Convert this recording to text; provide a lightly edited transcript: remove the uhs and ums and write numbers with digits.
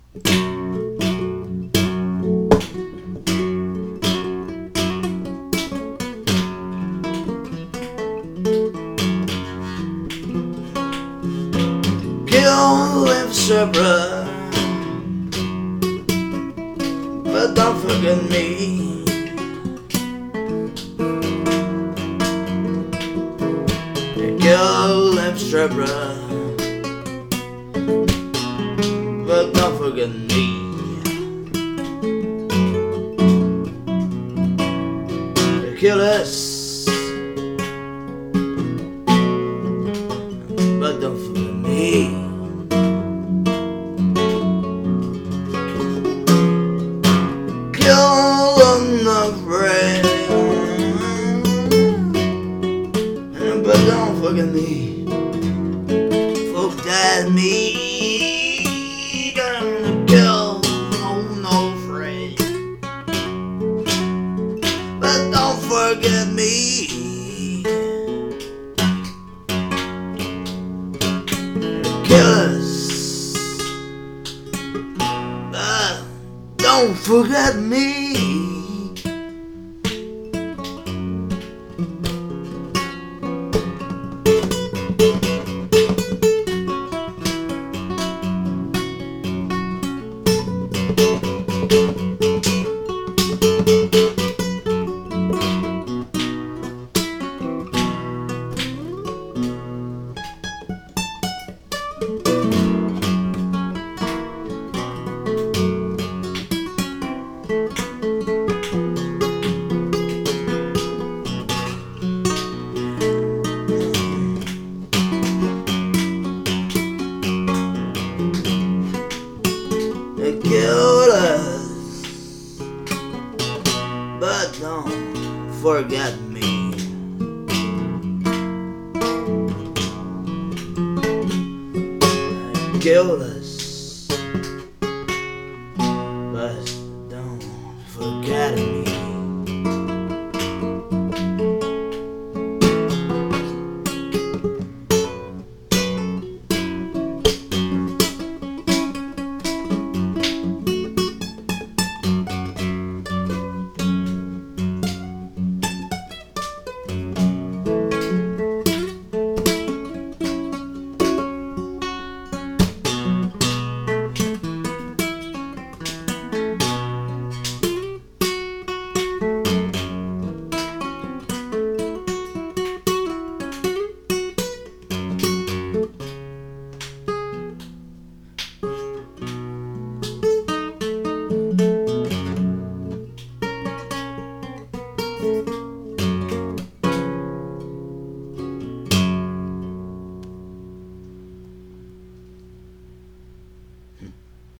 Kill with Sabra, but don't forget me. Kill with Sabra, but don't forget me. Kill us, but don't forget me. Kill unafraid, but don't forget me. Forget me. Gonna kill unafraid, but don't forget me. Kill us, but don't forget me. Kill us, but don't forget me. Kill us,